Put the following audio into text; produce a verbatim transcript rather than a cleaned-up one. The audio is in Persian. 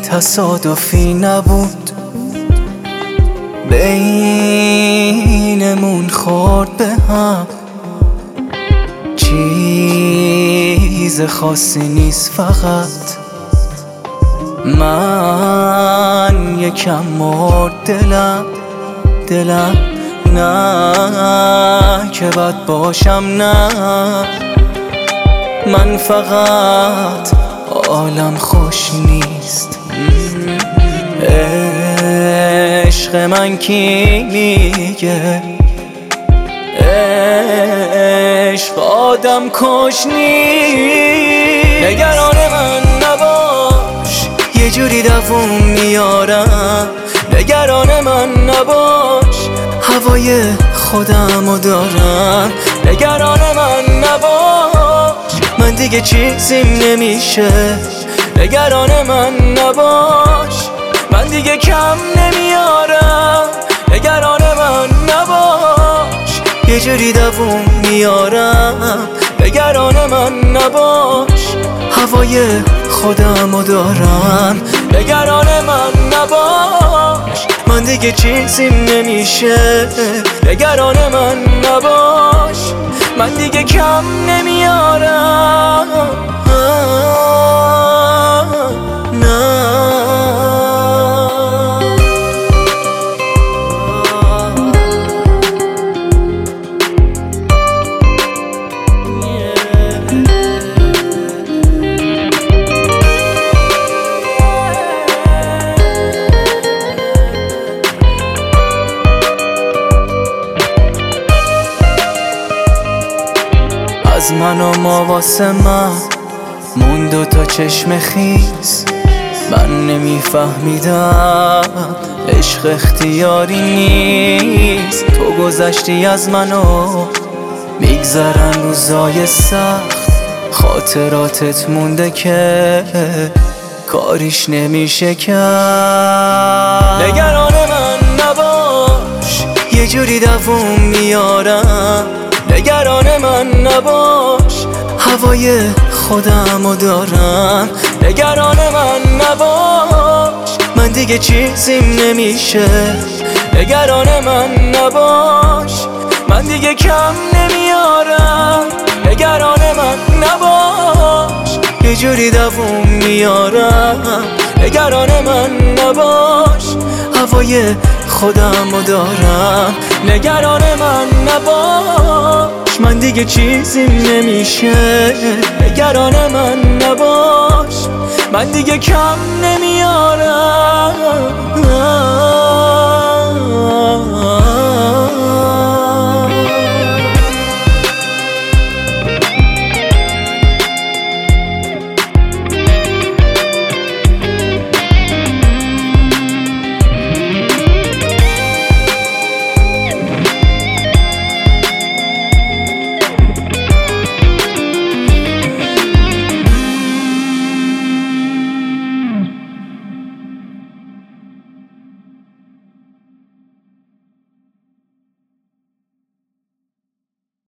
تصادفی نبود، بینمون خورد به هم. چیز خاصی نیست، فقط من یکم مرد دلم دلم نه که بد باشم، نه من فقط حالم خوش نیست. عشق من کی میگه عشق آدم کش نیست؟ نگران من نباش، یه جوری دووم میارم. نگران من نباش، هوای خودمو دارم. نگران من نباش، من دیگه چیزیم نمیشه. نگران من نباش، من دیگه کم نمیارم. نگران من نباش، یه جوری دووم میارم. نگران من نباش، هوای خودمو دارم. نگران من نباش، من دیگه چیزیم نمیشه. نگران من نباش، من دیگه کم نمیارم. از من و ما واسه من مون دوتا چشم خیز. من نمیفهمیدم عشق اختیاری نیست. تو گذشتی از منو، میگذرن روزای سخت. خاطراتت مونده که کاریش نمیشه کرد. نگران من نباش، یه جوری دووم میارم. نگران من نباش، هوای خودمو دارم. نگران من نباش، من دیگه چیزیم نمیشه. نگران من نباش، من دیگه کم نمیارم. نگران من نباش، یه جوری دووم میارم. نگران من نباش، هوای خودمو دارم. نگران من نباش، من دیگه چیزیم نمیشه. نگران من نباش، من دیگه کم نمیارم.